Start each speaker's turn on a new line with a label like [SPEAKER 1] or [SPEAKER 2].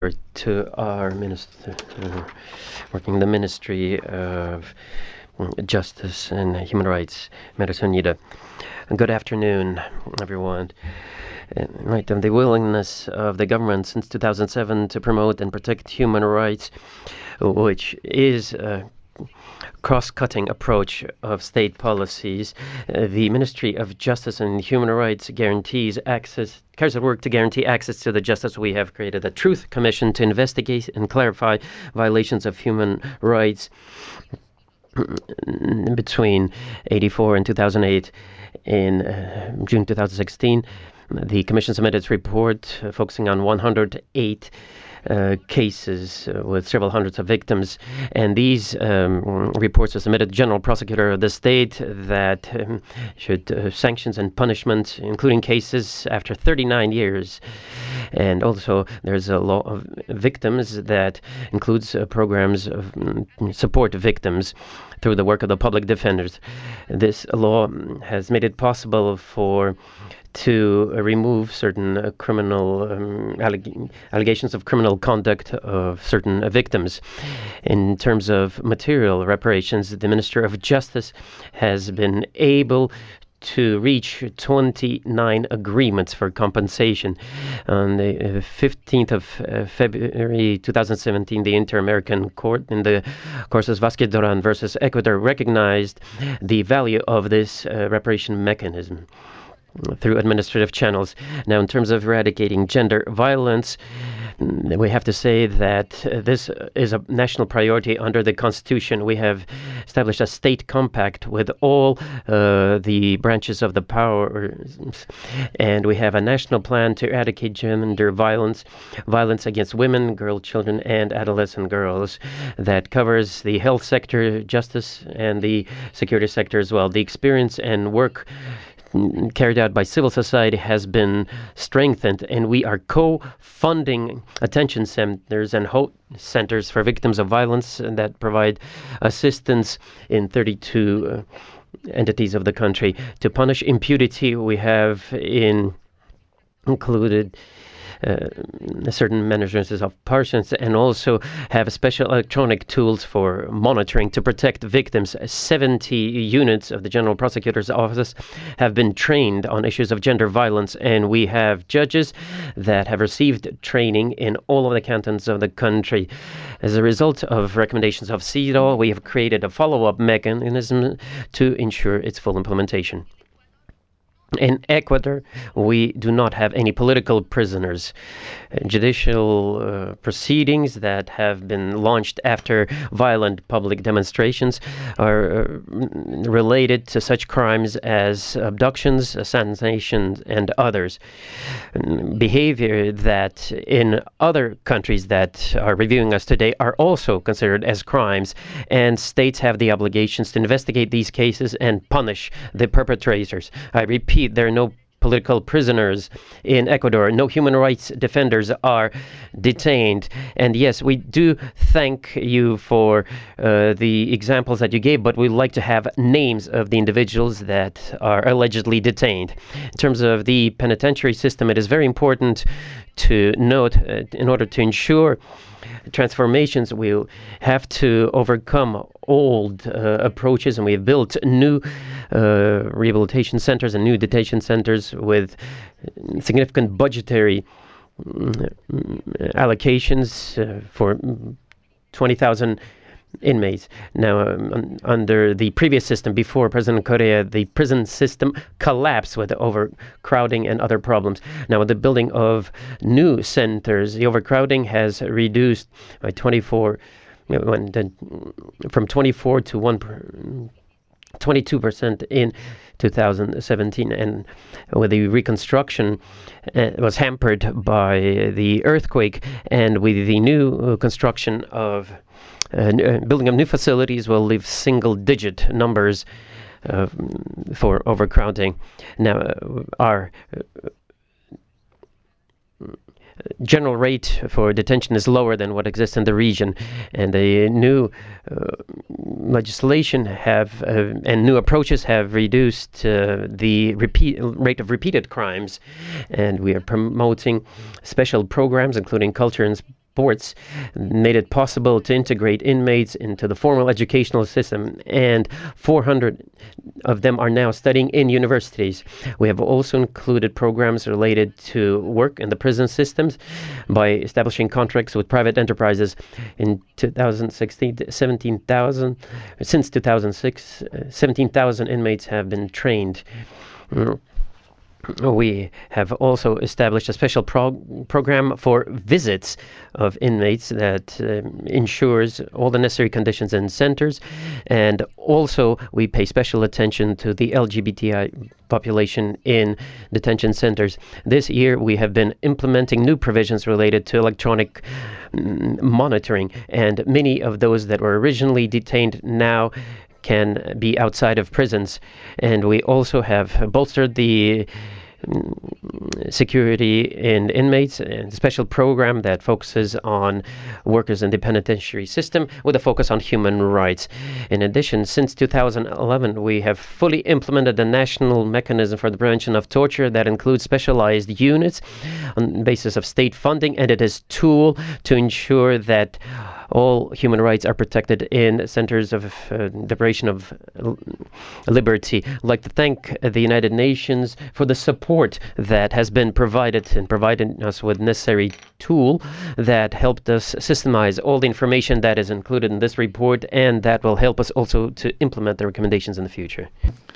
[SPEAKER 1] to our minister working in the Ministry of Justice and Human Rights, Matters UNIDA. Good afternoon, everyone. The willingness of the government since 2007 to promote and protect human rights, which is cross-cutting approach of state policies. The Ministry of Justice and Human Rights carries out work to guarantee access to the justice. We have created a Truth Commission to investigate and clarify violations of human rights between 1984 and 2008. In June 2016, the Commission submitted its report focusing on 108 cases with several hundreds of victims, and these reports were submitted to the General Prosecutor of the state that should sanctions and punishments, including cases after 39 years. And also there's a law of victims that includes programs of support victims through the work of the public defenders. This law has made it possible to remove certain criminal allegations of criminal conduct of certain victims. In terms of material reparations, the Minister of Justice has been able to reach 29 agreements for compensation. On the 15th of February 2017, the Inter-American Court in the Corsos Vázquez Durán versus Ecuador recognized the value of this reparation mechanism through administrative channels. Now, in terms of eradicating gender violence, we have to say that this is a national priority under the Constitution. We have established a state compact with all the branches of the power, and we have a national plan to eradicate gender violence against women, children, and adolescent girls that covers the health sector, justice, and the security sector as well. The experience and work carried out by civil society has been strengthened, and we are co-funding attention centers and hope centers for victims of violence that provide assistance in 32 entities of the country. To punish impunity, we have included certain measures of persons, and also have special electronic tools for monitoring to protect victims. 70 units of the General Prosecutor's Office have been trained on issues of gender violence, and we have judges that have received training in all of the cantons of the country. As a result of recommendations of CEDAW, we have created a follow-up mechanism to ensure its full implementation. In Ecuador, we do not have any political prisoners. Judicial proceedings that have been launched after violent public demonstrations are related to such crimes as abductions, assassinations, and others. Behavior that in other countries that are reviewing us today are also considered as crimes, and states have the obligations to investigate these cases and punish the perpetrators. I repeat, there are no political prisoners in Ecuador. No human rights defenders are detained. And yes, we do thank you for the examples that you gave, but we'd like to have names of the individuals that are allegedly detained. In terms of the penitentiary system, it is very important to note, in order to ensure transformations, we'll have to overcome old approaches, and we have built new rehabilitation centers and new detention centers with significant budgetary allocations for 20,000 inmates. Now, under the previous system, before President Correa, the prison system collapsed with overcrowding and other problems. Now, with the building of new centers, the overcrowding has reduced by 24, from 24 to 22% in 2017, and with the reconstruction was hampered by the earthquake, and with the new construction of building of new facilities will leave single-digit numbers for overcrowding. Now, our general rate for detention is lower than what exists in the region, and the new legislation and new approaches have reduced the rate of repeated crimes, and we are promoting special programs including culture and reports made it possible to integrate inmates into the formal educational system, and 400 of them are now studying in universities. We have also included programs related to work in the prison systems by establishing contracts with private enterprises. In 2016, 17,000, since 2006, 17,000 inmates have been trained. We have also established a special program for visits of inmates that ensures all the necessary conditions in centers, and also we pay special attention to the LGBTI population in detention centers. This year we have been implementing new provisions related to electronic monitoring, and many of those that were originally detained now can be outside of prisons. And we also have bolstered the security in inmates, and a special program that focuses on workers in the penitentiary system with a focus on human rights. In addition, since 2011, we have fully implemented the national mechanism for the prevention of torture that includes specialized units on the basis of state funding, and it is a tool to ensure that all human rights are protected in centers of deprivation of liberty. I'd like to thank the United Nations for the support that has been provided and providing us with necessary tool that helped us systemize all the information that is included in this report, and that will help us also to implement the recommendations in the future.